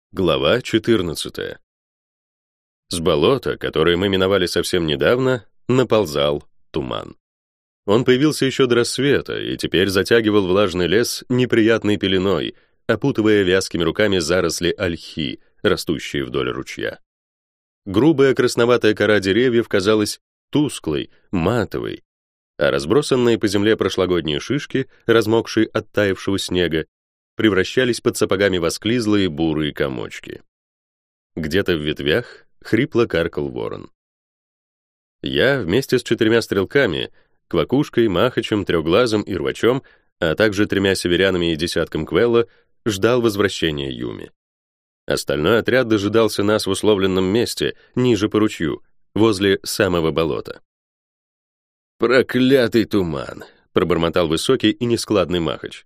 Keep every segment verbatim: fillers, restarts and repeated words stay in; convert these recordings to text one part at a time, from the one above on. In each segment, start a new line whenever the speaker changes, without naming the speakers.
Глава четырнадцатая. С болота, которое мы миновали совсем недавно, наползал туман. Он появился еще до рассвета и теперь затягивал влажный лес неприятной пеленой, опутывая вязкими руками заросли ольхи, растущие вдоль ручья. Грубая красноватая кора деревьев казалась тусклой, матовой, а разбросанные по земле прошлогодние шишки, размокшие от таявшего снега, превращались под сапогами в осклизлые бурые комочки. Где-то в ветвях хрипло каркал ворон. Я вместе с четырьмя стрелками, Квакушкой, Махачем, Трёхглазом и Рвачом, а также тремя северянами и десятком Квелла, ждал возвращения Юми. Остальной отряд дожидался нас в условленном месте, ниже по ручью, возле самого болота. «Проклятый туман!» — пробормотал высокий и нескладный Махач.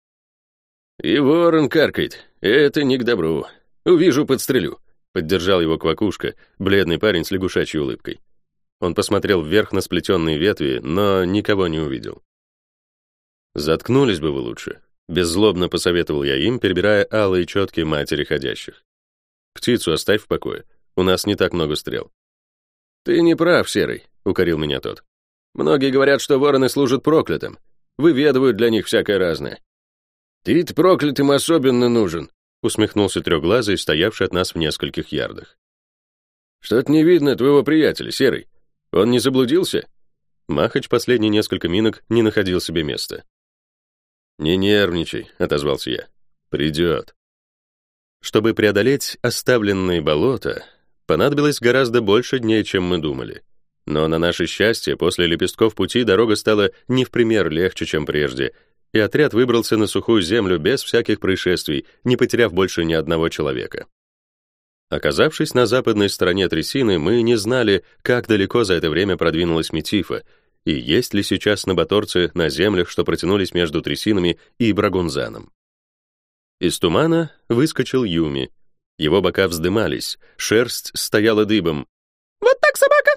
«И ворон каркает. Это не к добру. Увижу, подстрелю», — поддержал его Квакушка, бледный парень с лягушачьей улыбкой. Он посмотрел вверх на сплетенные ветви, но никого не увидел. «Заткнулись бы вы лучше», — беззлобно посоветовал я им, перебирая алые четки матери ходящих. «Птицу оставь в покое. У нас не так много стрел». «Ты не прав, Серый», — укорил меня тот. «Многие говорят, что вороны служат проклятым. Выведывают для них всякое разное». «Ты-то проклятым особенно нужен», — усмехнулся Трёхглазый, стоявший от нас в нескольких ярдах. «Что-то не видно твоего приятеля, Серый. Он не заблудился?» Махач последние несколько минок не находил себе места. «Не нервничай», — отозвался я. «Придет». Чтобы преодолеть оставленные болота, понадобилось гораздо больше дней, чем мы думали. Но на наше счастье, после лепестков пути дорога стала не в пример легче, чем прежде, и отряд выбрался на сухую землю без всяких происшествий, не потеряв больше ни одного человека. Оказавшись на западной стороне трясины, мы не знали, как далеко за это время продвинулась Метифа, и есть ли сейчас набаторцы на землях, что протянулись между трясинами и Брагунзаном. Из тумана выскочил Юми. Его бока вздымались, шерсть стояла дыбом. «Вот так, собака!»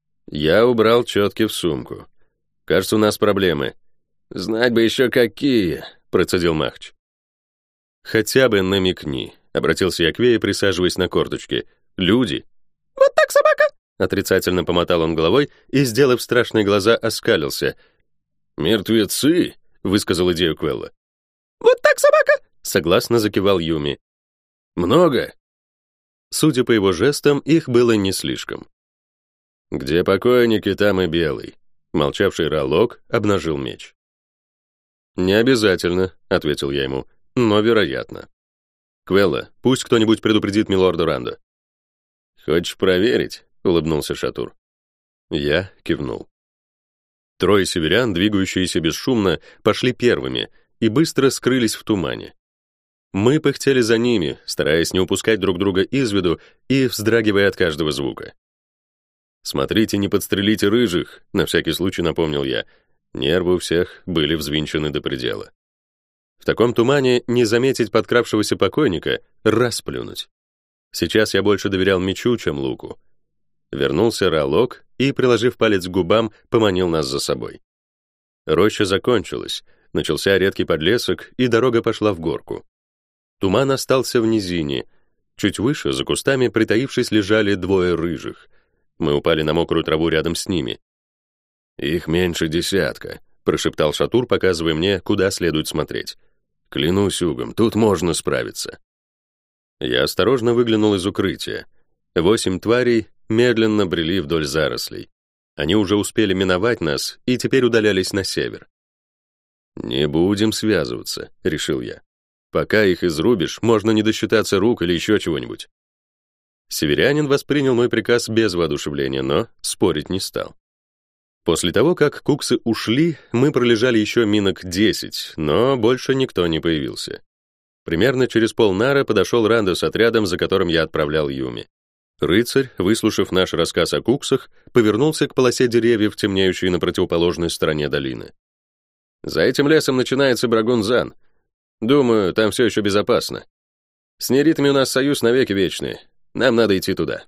Я убрал четки в сумку. «Кажется, у нас проблемы». «Знать бы еще какие», — процедил Махач. «Хотя бы намекни», — обратился я к Вее, присаживаясь на корточки. «Люди». «Вот так, собака!» — отрицательно помотал он головой и, сделав страшные глаза, оскалился. «Мертвецы», — высказал идею Квелла. «Вот так, собака!» — согласно закивал Юми. «Много?» Судя по его жестам, их было не слишком. «Где покойники, там и белый», — молчавший Ралок обнажил меч. «Не обязательно», — ответил я ему, — «но вероятно». «Квелла, пусть кто-нибудь предупредит милорда Рандо». «Хочешь проверить?» — улыбнулся Шатур. Я кивнул. Трое северян, двигающиеся бесшумно, пошли первыми и быстро скрылись в тумане. Мы пыхтели за ними, стараясь не упускать друг друга из виду и вздрагивая от каждого звука. «Смотрите, не подстрелите рыжих», — на всякий случай напомнил я. Нервы у всех были взвинчены до предела. В таком тумане не заметить подкравшегося покойника — расплюнуть. Сейчас я больше доверял мечу, чем луку. Вернулся Ралок и, приложив палец к губам, поманил нас за собой. Роща закончилась, начался редкий подлесок, и дорога пошла в горку. Туман остался в низине. Чуть выше, за кустами, притаившись, лежали двое рыжих. Мы упали на мокрую траву рядом с ними. «Их меньше десятка», — прошептал Шатур, показывая мне, куда следует смотреть. «Клянусь угом, тут можно справиться». Я осторожно выглянул из укрытия. Восемь тварей медленно брели вдоль зарослей. Они уже успели миновать нас и теперь удалялись на север. «Не будем связываться», — решил я. «Пока их изрубишь, можно не досчитаться рук или еще чего-нибудь». Северянин воспринял мой приказ без воодушевления, но спорить не стал. После того, как куксы ушли, мы пролежали еще минок десять, но больше никто не появился. Примерно через полнара подошел Рандо с отрядом, за которым я отправлял Юми. Рыцарь, выслушав наш рассказ о куксах, повернулся к полосе деревьев, темнеющей на противоположной стороне долины. «За этим лесом начинается Брагунзан. Думаю, там все еще безопасно. С неритами у нас союз навеки вечный. Нам надо идти туда».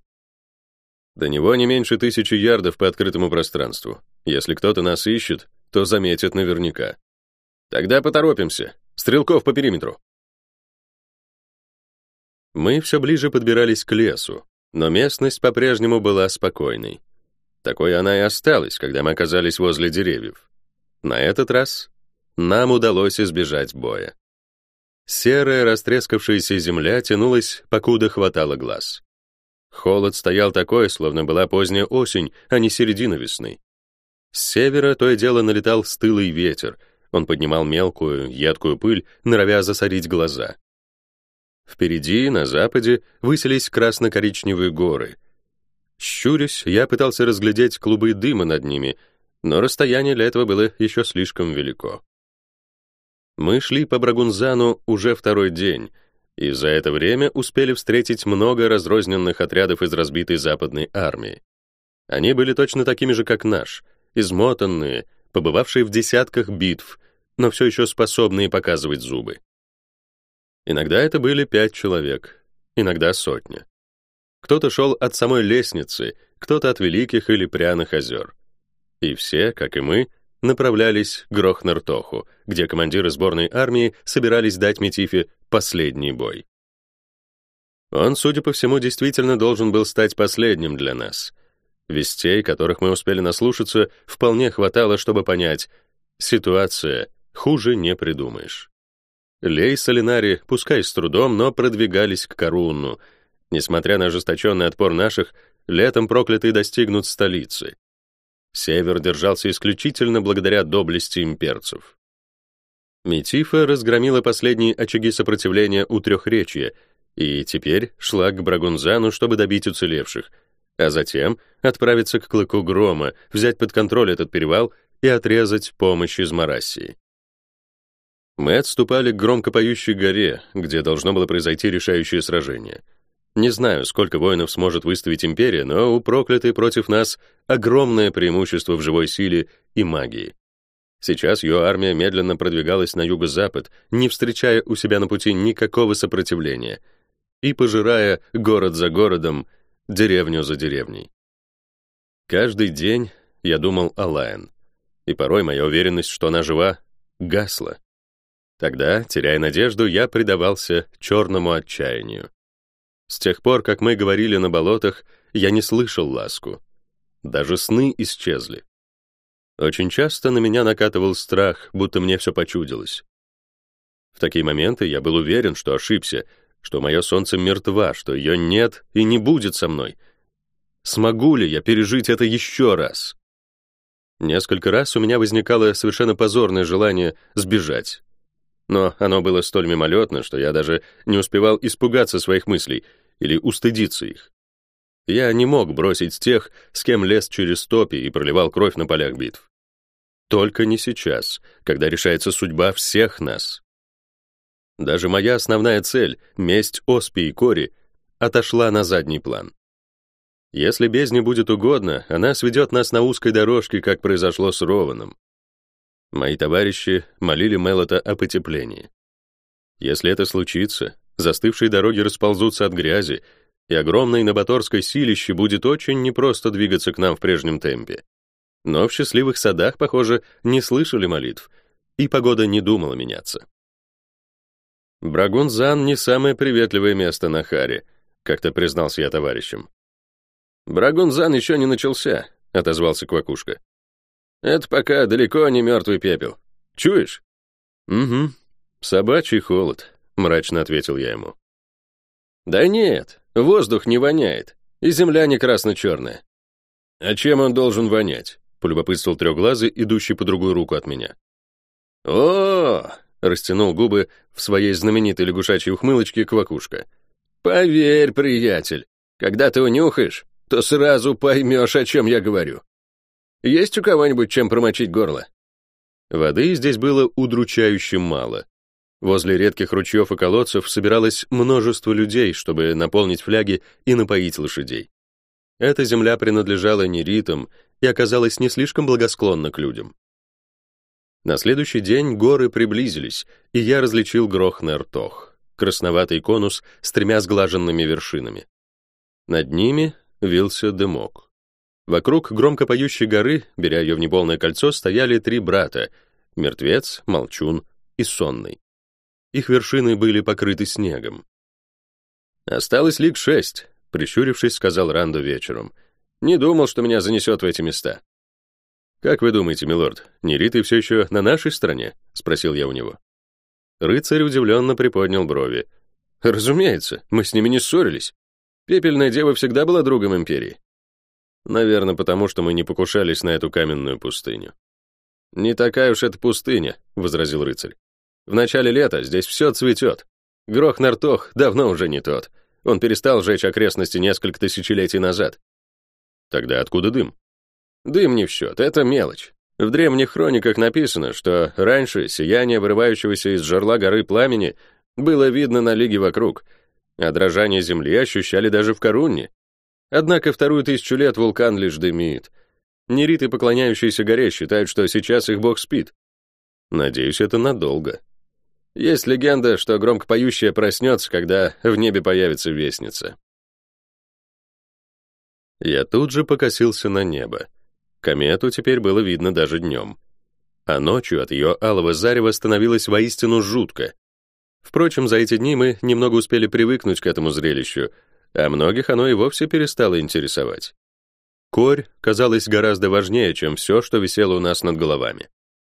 До него не меньше тысячи ярдов по открытому пространству. Если кто-то нас ищет, то заметит наверняка. Тогда поторопимся. Стрелков по периметру. Мы все ближе подбирались к лесу, но местность по-прежнему была спокойной. Такой она и осталась, когда мы оказались возле деревьев. На этот раз нам удалось избежать боя. Серая, растрескавшаяся земля тянулась, покуда хватало глаз. Холод стоял такой, словно была поздняя осень, а не середина весны. С севера то и дело налетал стылый ветер, он поднимал мелкую, едкую пыль, норовя засорить глаза. Впереди, на западе, высились красно-коричневые горы. Щурясь, я пытался разглядеть клубы дыма над ними, но расстояние для этого было еще слишком велико. Мы шли по Брагунзану уже второй день, и за это время успели встретить много разрозненных отрядов из разбитой западной армии. Они были точно такими же, как наш, измотанные, побывавшие в десятках битв, но все еще способные показывать зубы. Иногда это были пять человек, иногда сотня. Кто-то шел от самой лестницы, кто-то от великих или пряных озер. И все, как и мы, направлялись к Грохнартоху, где командиры сборной армии собирались дать Метифе последний бой. Он, судя по всему, действительно должен был стать последним для нас. Вестей, которых мы успели наслушаться, вполне хватало, чтобы понять, ситуация хуже не придумаешь. Лей и Солинари, пускай с трудом, но продвигались к Карунну. Несмотря на ожесточенный отпор наших, летом проклятые достигнут столицы. Север держался исключительно благодаря доблести имперцев. Метифа разгромила последние очаги сопротивления у Трехречья и теперь шла к Брагунзану, чтобы добить уцелевших, а затем отправиться к Клыку Грома, взять под контроль этот перевал и отрезать помощь из Марассии. Мы отступали к громко поющей горе, где должно было произойти решающее сражение. Не знаю, сколько воинов сможет выставить империя, но у проклятой против нас огромное преимущество в живой силе и магии. Сейчас ее армия медленно продвигалась на юго-запад, не встречая у себя на пути никакого сопротивления и пожирая город за городом, деревню за деревней. Каждый день я думал о Лайен, и порой моя уверенность, что она жива, гасла. Тогда, теряя надежду, я предавался черному отчаянию. С тех пор, как мы говорили на болотах, я не слышал ласку. Даже сны исчезли. Очень часто на меня накатывал страх, будто мне все почудилось. В такие моменты я был уверен, что ошибся, что мое солнце мертва, что ее нет и не будет со мной. Смогу ли я пережить это еще раз? Несколько раз у меня возникало совершенно позорное желание сбежать. Но оно было столь мимолетно, что я даже не успевал испугаться своих мыслей или устыдиться их. Я не мог бросить тех, с кем лез через топи и проливал кровь на полях битв. Только не сейчас, когда решается судьба всех нас. Даже моя основная цель — месть Оспи и Кори — отошла на задний план. Если бездне будет угодно, она сведет нас на узкой дорожке, как произошло с Рованом. Мои товарищи молили Мелота о потеплении. Если это случится, застывшие дороги расползутся от грязи, и огромной набаторской силище будет очень непросто двигаться к нам в прежнем темпе. Но в счастливых садах, похоже, не слышали молитв, и погода не думала меняться. Брагунзан не самое приветливое место на Харе, как-то признался я товарищам. Брагунзан еще не начался, отозвался Квакушка. Это пока далеко не мертвый пепел. Чуешь? Угу. Собачий холод, мрачно ответил я ему. Да нет, воздух не воняет, и земля не красно-черная. А чем он должен вонять? Полюбопытствовал трехглазый, идущий по другую руку от меня. О, растянул губы в своей знаменитой лягушачьей ухмылочке Квакушка. Поверь, приятель, когда ты унюхаешь, то сразу поймешь, о чем я говорю. Есть у кого-нибудь чем промочить горло? Воды здесь было удручающе мало. Возле редких ручьев и колодцев собиралось множество людей, чтобы наполнить фляги и напоить лошадей. Эта земля принадлежала неритам и оказалась не слишком благосклонна к людям. На следующий день горы приблизились, и я различил Грохнартох, красноватый конус с тремя сглаженными вершинами. Над ними вился дымок. Вокруг громко поющей горы, беря ее в неполное кольцо, стояли три брата — Мертвец, Молчун и Сонный. Их вершины были покрыты снегом. «Осталось лиг шесть», — прищурившись, сказал Рандо вечером. «Не думал, что меня занесет в эти места». «Как вы думаете, милорд, нериты все еще на нашей стороне?» — спросил я у него. Рыцарь удивленно приподнял брови. «Разумеется, мы с ними не ссорились. Пепельная дева всегда была другом империи». «Наверное, потому что мы не покушались на эту каменную пустыню». «Не такая уж это пустыня», — возразил рыцарь. «В начале лета здесь все цветет. Грох-Нартох давно уже не тот. Он перестал жечь окрестности несколько тысячелетий назад». «Тогда откуда дым?» «Дым не в счет, это мелочь. В древних хрониках написано, что раньше сияние вырывающегося из жерла горы пламени было видно на лиге вокруг, а дрожание земли ощущали даже в Корунне. Однако вторую тысячу лет вулкан лишь дымит. Нериты, поклоняющиеся горе, считают, что сейчас их бог спит. Надеюсь, это надолго. Есть легенда, что громко поющая проснется, когда в небе появится вестница». Я тут же покосился на небо. Комету теперь было видно даже днем. А ночью от ее алого зарева становилось воистину жутко. Впрочем, за эти дни мы немного успели привыкнуть к этому зрелищу, а многих оно и вовсе перестало интересовать. Корь казалась гораздо важнее, чем все, что висело у нас над головами.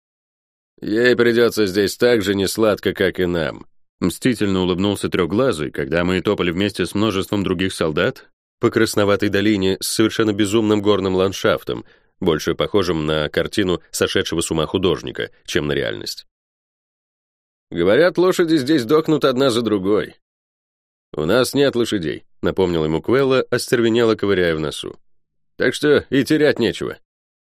«Ей придется здесь так же несладко, как и нам», — мстительно улыбнулся Трехглазый, когда мы топали вместе с множеством других солдат по красноватой долине с совершенно безумным горным ландшафтом, больше похожим на картину сошедшего с ума художника, чем на реальность. «Говорят, лошади здесь дохнут одна за другой». «У нас нет лошадей», — напомнил ему Квелла, остервенело ковыряя в носу. «Так что и терять нечего.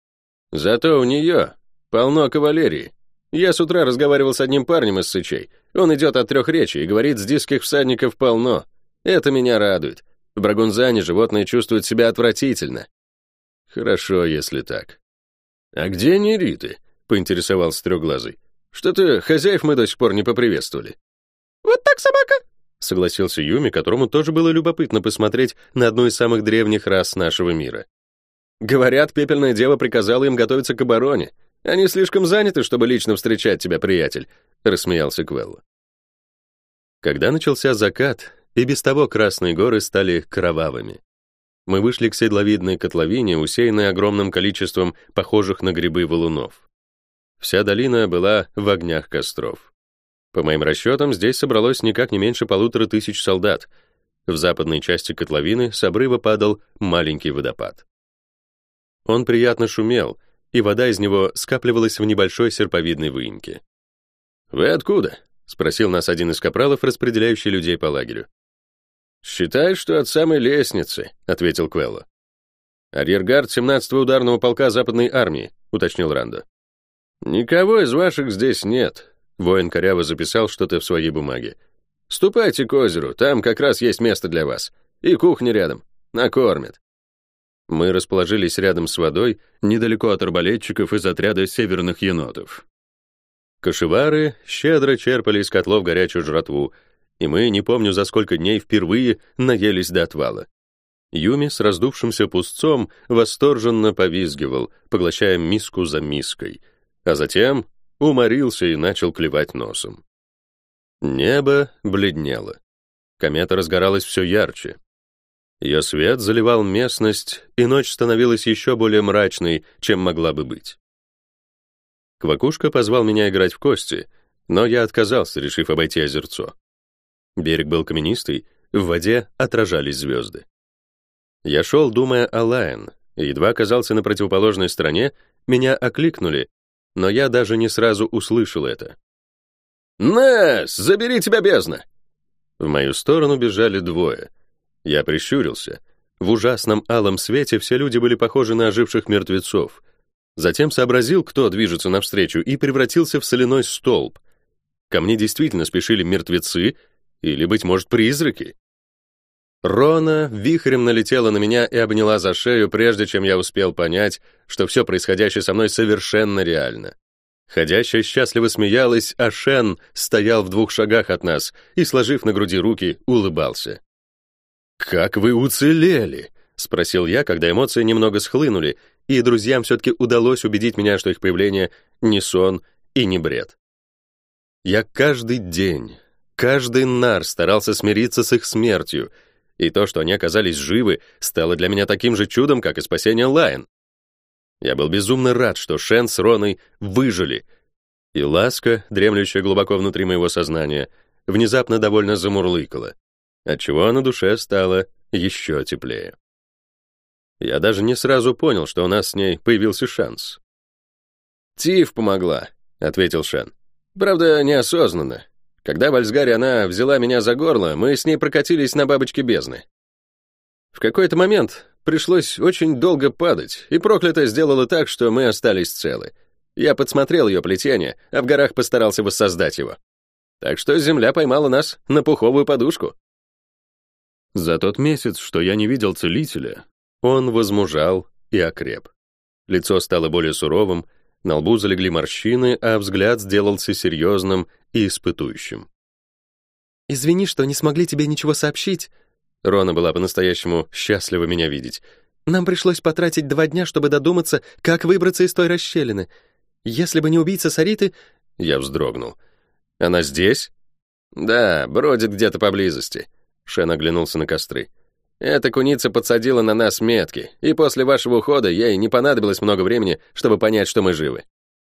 Зато у нее полно кавалерии. Я с утра разговаривал с одним парнем из Сычей. Он идет от трех речей и говорит, с диких всадников полно. Это меня радует. В Брагунзане животные чувствуют себя отвратительно». «Хорошо, если так». «А где нериты?» — поинтересовался Трехглазый. «Что-то хозяев мы до сих пор не поприветствовали». «Вот так, собака!» — согласился Юми, которому тоже было любопытно посмотреть на одну из самых древних рас нашего мира. «Говорят, пепельная дева приказала им готовиться к обороне. Они слишком заняты, чтобы лично встречать тебя, приятель», — рассмеялся Квелла. Когда начался закат, и без того Красные горы стали кровавыми. Мы вышли к седловидной котловине, усеянной огромным количеством похожих на грибы валунов. Вся долина была в огнях костров. По моим расчетам, здесь собралось никак не меньше полутора тысяч солдат. В западной части котловины с обрыва падал маленький водопад. Он приятно шумел, и вода из него скапливалась в небольшой серповидной выемке. «Вы откуда?» — спросил нас один из капралов, распределяющий людей по лагерю. «Считай, что от самой лестницы», — ответил Квелло. «Арьергард семнадцатого ударного полка Западной армии», — уточнил Рандо. «Никого из ваших здесь нет», — воин коряво записал что-то в своей бумаге. «Ступайте к озеру, там как раз есть место для вас. И кухня рядом. Накормят». Мы расположились рядом с водой, недалеко от арбалетчиков из отряда северных енотов. Кошевары щедро черпали из котлов горячую жратву, и мы, не помню за сколько дней, впервые наелись до отвала. Юми с раздувшимся пустцом восторженно повизгивал, поглощая миску за миской, а затем уморился и начал клевать носом. Небо бледнело. Комета разгоралась все ярче. Ее свет заливал местность, и ночь становилась еще более мрачной, чем могла бы быть. Квакушка позвал меня играть в кости, но я отказался, решив обойти озерцо. Берег был каменистый, в воде отражались звезды. Я шел, думая о Лайен, и едва оказался на противоположной стороне, меня окликнули, но я даже не сразу услышал это. «Нэс, забери тебя, бездна!» В мою сторону бежали двое. Я прищурился. В ужасном алом свете все люди были похожи на оживших мертвецов. Затем сообразил, кто движется навстречу, и превратился в соляной столб. Ко мне действительно спешили мертвецы или, быть может, призраки. Рона вихрем налетела на меня и обняла за шею, прежде чем я успел понять, что все происходящее со мной совершенно реально. Ходящая счастливо смеялась, а Шен стоял в двух шагах от нас и, сложив на груди руки, улыбался. «Как вы уцелели?» — спросил я, когда эмоции немного схлынули, и друзьям все-таки удалось убедить меня, что их появление не сон и не бред. Я каждый день, Каждый нар старался смириться с их смертью, и то, что они оказались живы, стало для меня таким же чудом, как и спасение Лайон. Я был безумно рад, что Шен с Роной выжили, и ласка, дремлющая глубоко внутри моего сознания, внезапно довольно замурлыкала, отчего на душе стало еще теплее. Я даже не сразу понял, что у нас с ней появился шанс. «Тиф помогла», — ответил Шен. «Правда, неосознанно. Когда в Альсгаре она взяла меня за горло, мы с ней прокатились на бабочке бездны. В какой-то момент пришлось очень долго падать, и проклятая сделала так, что мы остались целы. Я подсмотрел ее плетение, а в горах постарался воссоздать его. Так что земля поймала нас на пуховую подушку». За тот месяц, что я не видел целителя, он возмужал и окреп. Лицо стало более суровым, на лбу залегли морщины, а взгляд сделался серьезным и испытующим.
«Извини, что не смогли тебе ничего сообщить».
Рона была по-настоящему счастлива меня видеть.
«Нам пришлось потратить два дня, чтобы додуматься, как выбраться из той расщелины. Если бы не убийца Сариты...»
Я вздрогнул. «Она здесь?» «Да, бродит где-то поблизости». Шен оглянулся на костры. «Эта куница подсадила на нас метки, и после вашего ухода ей не понадобилось много времени, чтобы понять, что мы живы».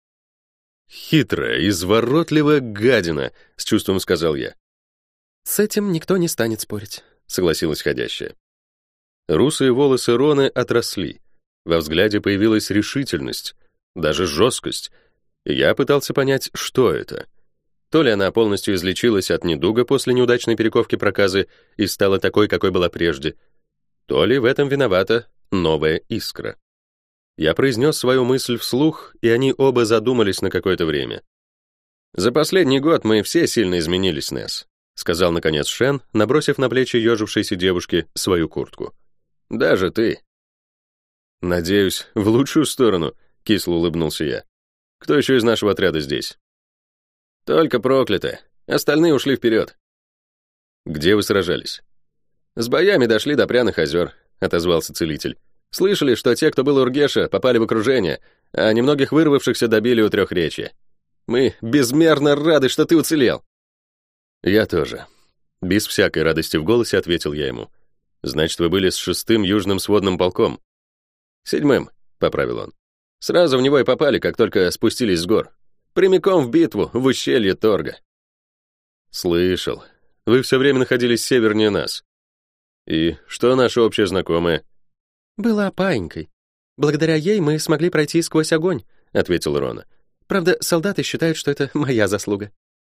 «Хитрая, изворотливая гадина», — с чувством сказал я.
«С этим никто не станет спорить»,
— согласилась ходящая. Русые волосы Роны отросли. Во взгляде появилась решительность, даже жесткость. И я пытался понять, что это. То ли она полностью излечилась от недуга после неудачной перековки проказы и стала такой, какой была прежде, то ли в этом виновата новая искра. Я произнес свою мысль вслух, и они оба задумались на какое-то время. «За последний год мы все сильно изменились, Несс», — сказал, наконец, Шен, набросив на плечи ежившейся девушки свою куртку. «Даже ты». «Надеюсь, в лучшую сторону», — кисло улыбнулся я. «Кто еще из нашего отряда здесь?» «Только проклятые. Остальные ушли вперед». «Где вы сражались?» «С боями дошли до Пряных озер», — отозвался целитель. «Слышали, что те, кто был у Ургеша, попали в окружение, а немногих вырвавшихся добили у Трехречья. Мы безмерно рады, что ты уцелел». «Я тоже». Без всякой радости в голосе ответил я ему. «Значит, вы были с шестым южным сводным полком?» «Седьмым», — поправил он. «Сразу в него и попали, как только спустились с гор. Прямиком в битву в ущелье Торга». «Слышал. Вы все время находились севернее нас. И что наша общая знакомая?»
«Была паинькой. Благодаря ей мы смогли пройти сквозь огонь», — ответил Рона. «Правда, солдаты считают, что это моя заслуга».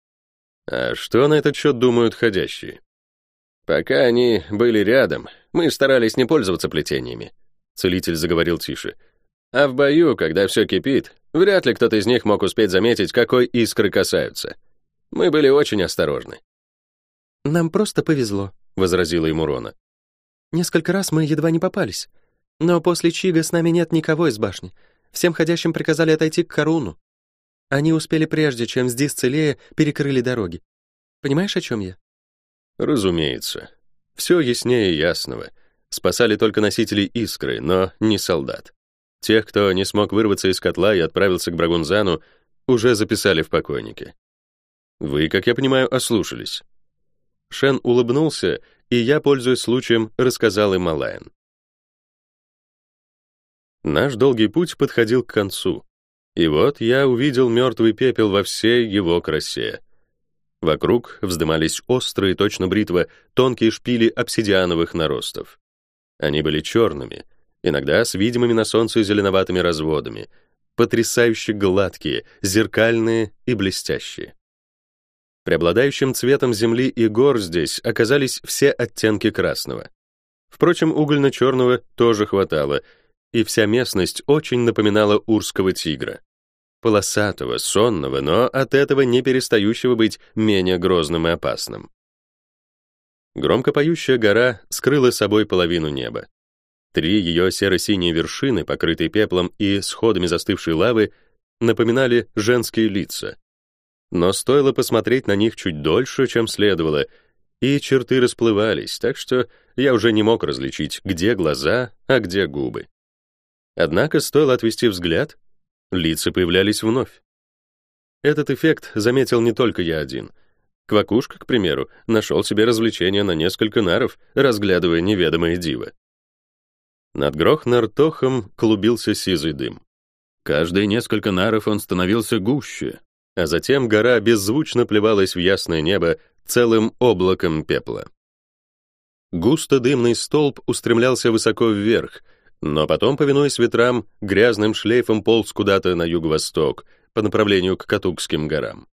«А что на этот счет думают ходящие?» «Пока они были рядом, мы старались не пользоваться плетениями», — целитель заговорил тише. «А в бою, когда все кипит, вряд ли кто-то из них мог успеть заметить, какой искры касаются. Мы были очень осторожны».
«Нам просто повезло», — возразила ему Рона. «Несколько раз мы едва не попались. Но после Чига с нами нет никого из башни. Всем ходящим приказали отойти к Харуну. Они успели прежде, чем здесь целее перекрыли дороги. Понимаешь, о чем я?»
«Разумеется. Все яснее ясного. Спасали только носителей искры, но не солдат. Тех, кто не смог вырваться из котла и отправился к Брагунзану, уже записали в покойники. Вы, как я понимаю, ослушались». Шен улыбнулся, и я, пользуясь случаем, рассказал им о Лайон. Наш долгий путь подходил к концу, и вот я увидел мертвый пепел во всей его красе. Вокруг вздымались острые, точно бритва, тонкие шпили обсидиановых наростов. Они были черными, иногда с видимыми на солнце зеленоватыми разводами, потрясающе гладкие, зеркальные и блестящие. Преобладающим цветом земли и гор здесь оказались все оттенки красного. Впрочем, угольно-черного тоже хватало, и вся местность очень напоминала урского тигра. Полосатого, сонного, но от этого не перестающего быть менее грозным и опасным. Громко поющая гора скрыла собой половину неба. Три ее серо-синие вершины, покрытые пеплом и сходами застывшей лавы, напоминали женские лица. Но стоило посмотреть на них чуть дольше, чем следовало, и черты расплывались, так что я уже не мог различить, где глаза, а где губы. Однако стоило отвести взгляд, лица появлялись вновь. Этот эффект заметил не только я один. Квакушка, к примеру, нашел себе развлечение на несколько наров, разглядывая неведомое диво. Над Грохнартохом клубился сизый дым. Каждые несколько наров он становился гуще, а затем гора беззвучно плевалась в ясное небо целым облаком пепла. Густо-дымный столб устремлялся высоко вверх, но потом, повинуясь ветрам, грязным шлейфом полз куда-то на юго-восток, по направлению к Катукским горам.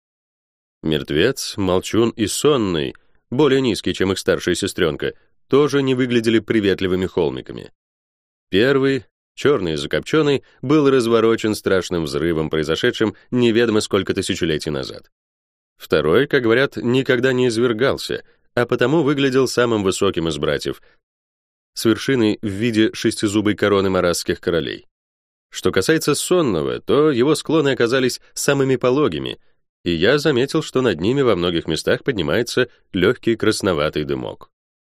Мертвец, Молчун и Сонный, более низкий, чем их старшая сестренка, тоже не выглядели приветливыми холмиками. Первый, черный и закопченный, был разворочен страшным взрывом, произошедшим неведомо сколько тысячелетий назад. Второй, как говорят, никогда не извергался, а потому выглядел самым высоким из братьев, с вершиной в виде шестизубой короны марасских королей. Что касается Сонного, то его склоны оказались самыми пологими, и я заметил, что над ними во многих местах поднимается легкий красноватый дымок.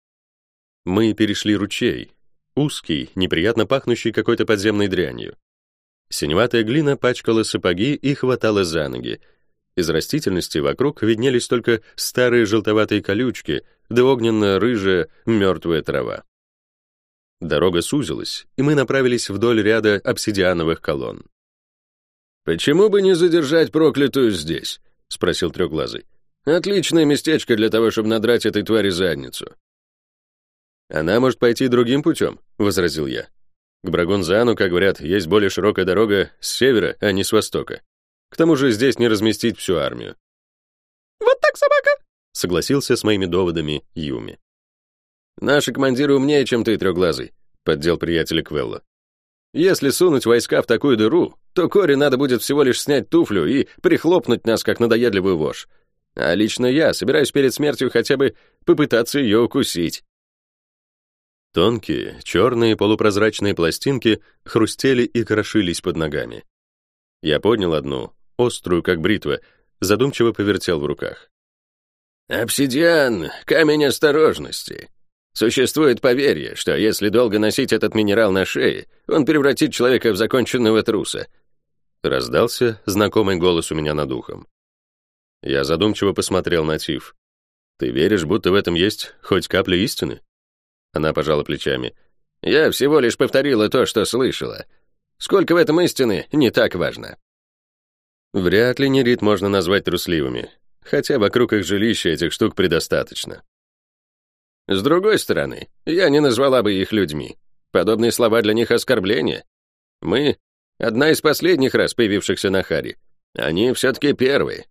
Мы перешли ручей, узкий, неприятно пахнущий какой-то подземной дрянью. Синеватая глина пачкала сапоги и хватала за ноги. Из растительности вокруг виднелись только старые желтоватые колючки, да огненно-рыжая мертвая трава. Дорога сузилась, и мы направились вдоль ряда обсидиановых колонн. «Почему бы не задержать проклятую здесь?» — спросил Трехглазый. «Отличное местечко для того, чтобы надрать этой твари задницу». «Она может пойти другим путем», — возразил я. «К Брагонзану, как говорят, есть более широкая дорога с севера, а не с востока. К тому же здесь не разместить всю армию».
«Вот так, собака!»
— согласился с моими доводами Юми. «Наши командиры умнее, чем ты, Трехглазый», — поддел приятеля Квелла. «Если сунуть войска в такую дыру, то Кори надо будет всего лишь снять туфлю и прихлопнуть нас, как надоедливую вошь. А лично я собираюсь перед смертью хотя бы попытаться ее укусить». Тонкие, черные полупрозрачные пластинки хрустели и крошились под ногами. Я поднял одну, острую, как бритва, задумчиво повертел в руках. «Обсидиан — камень осторожности. Существует поверье, что если долго носить этот минерал на шее, он превратит человека в законченного труса». Раздался знакомый голос у меня над ухом. Я задумчиво посмотрел на Тиф. «Ты веришь, будто в этом есть хоть капля истины?» Она пожала плечами. «Я всего лишь повторила то, что слышала. Сколько в этом истины, не так важно». Вряд ли нерит можно назвать трусливыми, хотя вокруг их жилища этих штук предостаточно. С другой стороны, я не назвала бы их людьми. Подобные слова для них оскорбление. Мы — одна из последних раз появившихся на Харе. Они все-таки первые.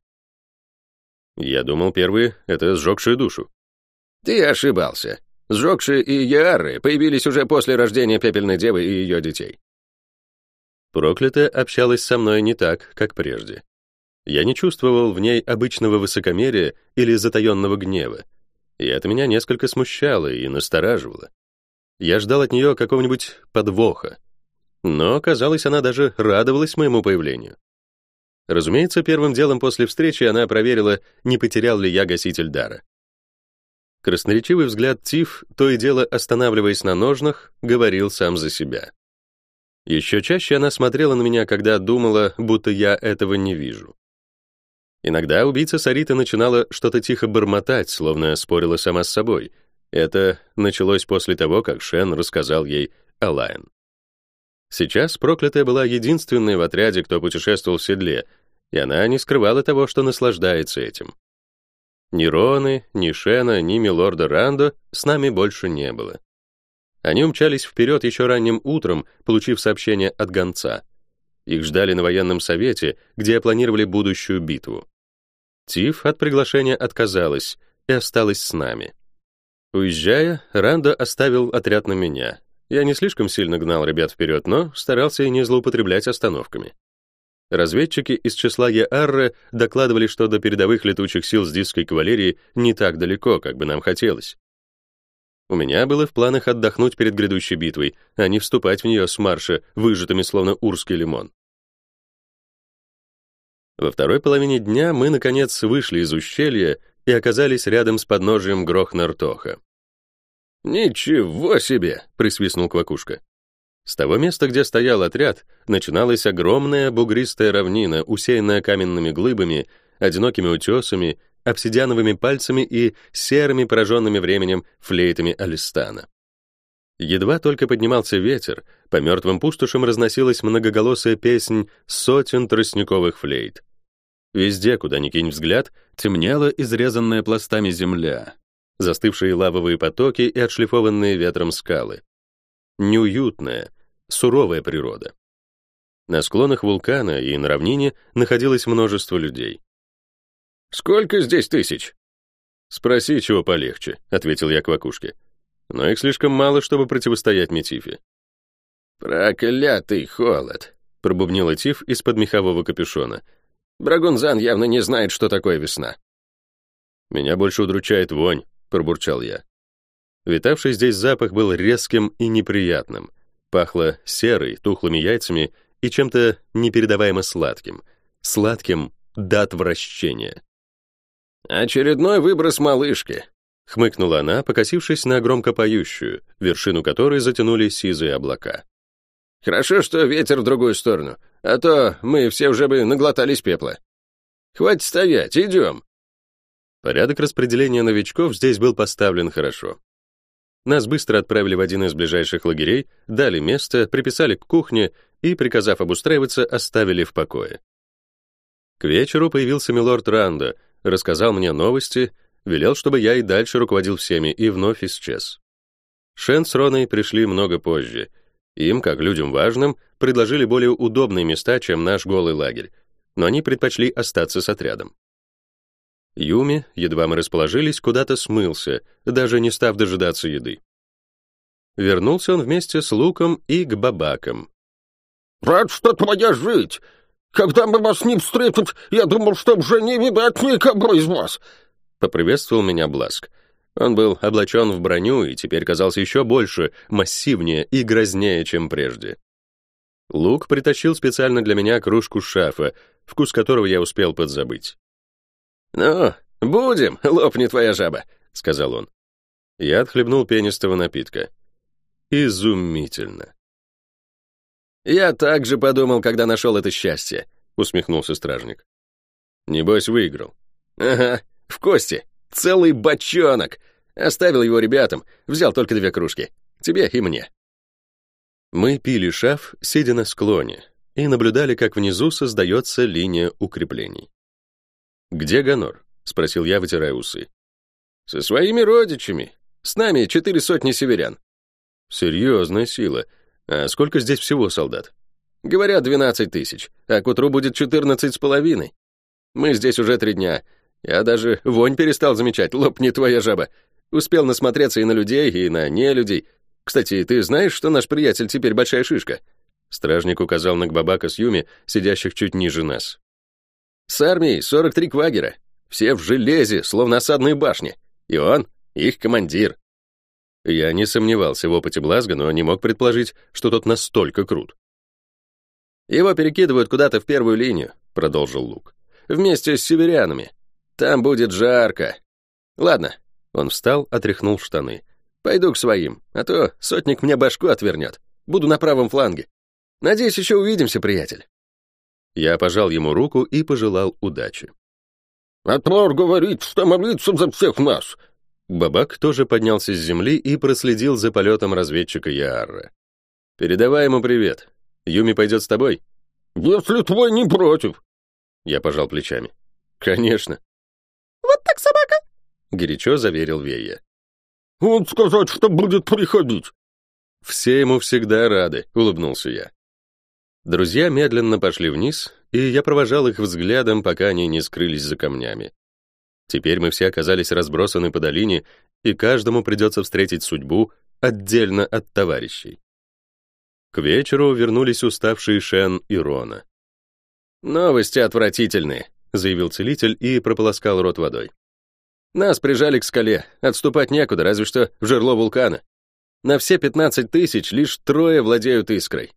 Я думал, первые — это сжегшие душу. Ты ошибался. Сжегшие и Яары появились уже после рождения Пепельной Девы и ее детей. Проклятая общалась со мной не так, как прежде. Я не чувствовал в ней обычного высокомерия или затаенного гнева, и это меня несколько смущало и настораживало. Я ждал от нее какого-нибудь подвоха, но, казалось, она даже радовалась моему появлению. Разумеется, первым делом после встречи она проверила, не потерял ли я гаситель дара. Красноречивый взгляд Тиф, то и дело останавливаясь на ножнах, говорил сам за себя. Еще чаще она смотрела на меня, когда думала, будто я этого не вижу. Иногда убийца Сарита начинала что-то тихо бормотать, словно спорила сама с собой. Это началось после того, как Шен рассказал ей о Лайон. Сейчас проклятая была единственной в отряде, кто путешествовал в седле, и она не скрывала того, что наслаждается этим. Ни Роны, ни Шена, ни милорда Рандо с нами больше не было. Они умчались вперед еще ранним утром, получив сообщение от гонца. Их ждали на военном совете, где планировали будущую битву. Тиф от приглашения отказалась и осталась с нами. Уезжая, Рандо оставил отряд на меня. Я не слишком сильно гнал ребят вперед, но старался и не злоупотреблять остановками. Разведчики из числа Яарры докладывали, что до передовых летучих сил с дисской кавалерии не так далеко, как бы нам хотелось. У меня было в планах отдохнуть перед грядущей битвой, а не вступать в нее с марша, выжатыми словно урский лимон. Во второй половине дня мы, наконец, вышли из ущелья и оказались рядом с подножием Грохнартоха. «Ничего себе!» — присвистнул Квакушка. С того места, где стоял отряд, начиналась огромная бугристая равнина, усеянная каменными глыбами, одинокими утесами, обсидиановыми пальцами и серыми, пораженными временем, флейтами Алистана. Едва только поднимался ветер, по мертвым пустошам разносилась многоголосая песнь сотен тростниковых флейт. Везде, куда ни кинь взгляд, темнела изрезанная пластами земля, застывшие лавовые потоки и отшлифованные ветром скалы. Неуютная, суровая природа. На склонах вулкана и на равнине находилось множество людей. «Сколько здесь тысяч?» «Спроси, чего полегче», — ответил я Квакушке. «Но их слишком мало, чтобы противостоять Метифе». «Проклятый холод», — пробубнил Тиф из-под мехового капюшона. «Брагунзан явно не знает, что такое весна». «Меня больше удручает вонь», — пробурчал я. Витавший здесь запах был резким и неприятным. Пахло серой, тухлыми яйцами и чем-то непередаваемо сладким. Сладким до отвращения. «Очередной выброс малышки», — хмыкнула она, покосившись на громко поющую, вершину которой затянули сизые облака. «Хорошо, что ветер в другую сторону, а то мы все уже бы наглотались пепла. Хватит стоять, идем». Порядок распределения новичков здесь был поставлен хорошо. Нас быстро отправили в один из ближайших лагерей, дали место, приписали к кухне и, приказав обустраиваться, оставили в покое. К вечеру появился милорд Рандо, рассказал мне новости, велел, чтобы я и дальше руководил всеми, и вновь исчез. Шен с Роной пришли много позже. Им, как людям важным, предложили более удобные места, чем наш голый лагерь, но они предпочли остаться с отрядом. Юми, едва мы расположились, куда-то смылся, даже не став дожидаться еды. Вернулся он вместе с Луком и к бабакам.
«Рад, что твоя жить! Когда мы вас не встретить, я думал, что уже не видать никого из вас!»
Поприветствовал меня Бласк. Он был облачен в броню и теперь казался еще больше, массивнее и грознее, чем прежде. Лук притащил специально для меня кружку шафа, вкус которого я успел подзабыть. «Ну, будем, лопни твоя жаба», — сказал он. Я отхлебнул пенистого напитка. Изумительно. «Я так же подумал, когда нашел это счастье», — усмехнулся стражник. «Небось, выиграл». «Ага, в кости. Целый бочонок. Оставил его ребятам, взял только две кружки. Тебе и мне». Мы пили шаф, сидя на склоне, и наблюдали, как внизу создается линия укреплений. «Где Ганор?» — спросил я, вытирая усы. «Со своими родичами. С нами четыре сотни северян». «Серьезная сила. А сколько здесь всего солдат?» «Говорят, двенадцать тысяч, а к утру будет четырнадцать с половиной. Мы здесь уже три дня. Я даже вонь перестал замечать, лопни твоя жаба. Успел насмотреться и на людей, и на нелюдей. Кстати, ты знаешь, что наш приятель теперь большая шишка?» Стражник указал на Гбабака с Юми, сидящих чуть ниже нас. «С армией сорок три квагера. Все в железе, словно осадные башни. И он их командир». Я не сомневался в опыте Блазга, но не мог предположить, что тот настолько крут. «Его перекидывают куда-то в первую линию», — продолжил Лук. «Вместе с северянами. Там будет жарко. Ладно». Он встал, отряхнул штаны. «Пойду к своим, а то сотник мне башку отвернет. Буду на правом фланге. Надеюсь, еще увидимся, приятель». Я пожал ему руку и пожелал удачи.
«Отвор говорит, что молится за всех нас».
Бабак тоже поднялся с земли и проследил за полетом разведчика Яарра. «Передавай ему привет. Юми пойдет с тобой?»
«Если твой не против».
Я пожал плечами. «Конечно».
«Вот так собака»,
— горячо заверил Вея.
«Он сказать, что будет приходить».
«Все ему всегда рады», — улыбнулся я. Друзья медленно пошли вниз, и я провожал их взглядом, пока они не скрылись за камнями. Теперь мы все оказались разбросаны по долине, и каждому придется встретить судьбу отдельно от товарищей. К вечеру вернулись уставшие Шен и Рона. «Новости отвратительные», — заявил целитель и прополоскал рот водой. «Нас прижали к скале, отступать некуда, разве что в жерло вулкана. На все пятнадцать тысяч лишь трое владеют искрой».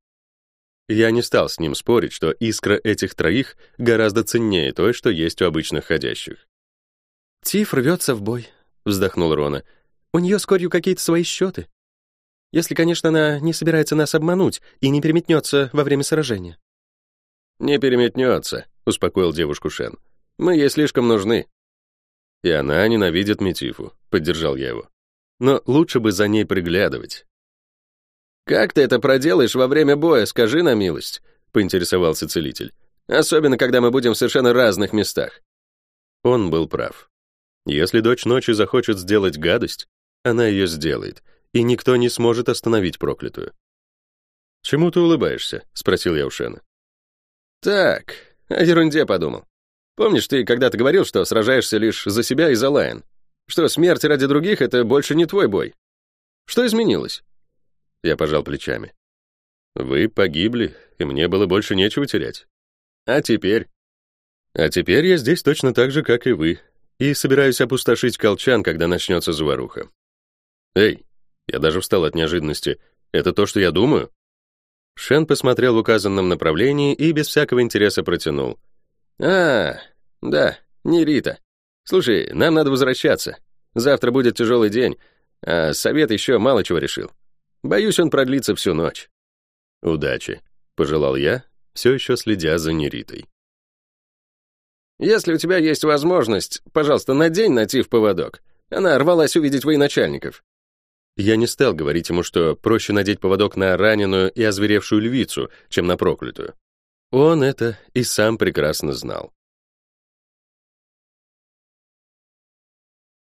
Я не стал с ним спорить, что искра этих троих гораздо ценнее той, что есть у обычных ходящих.
«Тиф рвется в бой», — вздохнул Рона. «У нее с Корью какие-то свои счеты. Если, конечно, она не собирается нас обмануть и не переметнется во время сражения».
«Не переметнется», — успокоил девушку Шен. «Мы ей слишком нужны». И она ненавидит Метифу, поддержал я его. Но лучше бы за ней приглядывать. «Как ты это проделаешь во время боя, скажи на милость?» — поинтересовался целитель. «Особенно, когда мы будем в совершенно разных местах». Он был прав. Если дочь ночи захочет сделать гадость, она ее сделает, и никто не сможет остановить проклятую. «Чему ты улыбаешься?» — спросил я у Шена. «Так, о ерунде подумал. Помнишь, ты когда-то говорил, что сражаешься лишь за себя и за Лайон? Что смерть ради других — это больше не твой бой? Что изменилось?» Я пожал плечами. «Вы погибли, и мне было больше нечего терять. А теперь?» «А теперь я здесь точно так же, как и вы, и собираюсь опустошить Колчан, когда начнется заваруха». «Эй!» Я даже встал от неожиданности. «Это то, что я думаю?» Шен посмотрел в указанном направлении и без всякого интереса протянул. «А, да, не Рита. Слушай, нам надо возвращаться. Завтра будет тяжелый день, а совет еще мало чего решил. Боюсь, он продлится всю ночь». «Удачи», — пожелал я, все еще следя за Неритой. «Если у тебя есть возможность, пожалуйста, надень на Тиф поводок. Она рвалась увидеть военачальников». Я не стал говорить ему, что проще надеть поводок на раненую и озверевшую львицу, чем на проклятую. Он это и сам прекрасно знал.